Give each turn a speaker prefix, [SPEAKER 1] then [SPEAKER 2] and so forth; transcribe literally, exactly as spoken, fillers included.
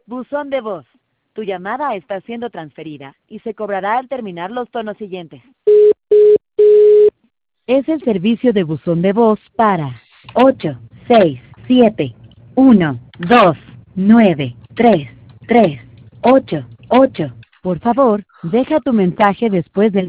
[SPEAKER 1] Buzón de voz. Tu llamada está siendo transferida y se cobrará al terminar los tonos siguientes. Es el servicio de buzón de voz para ocho seis siete uno dos nueve tres tres ocho ocho. Por favor, deja tu mensaje después del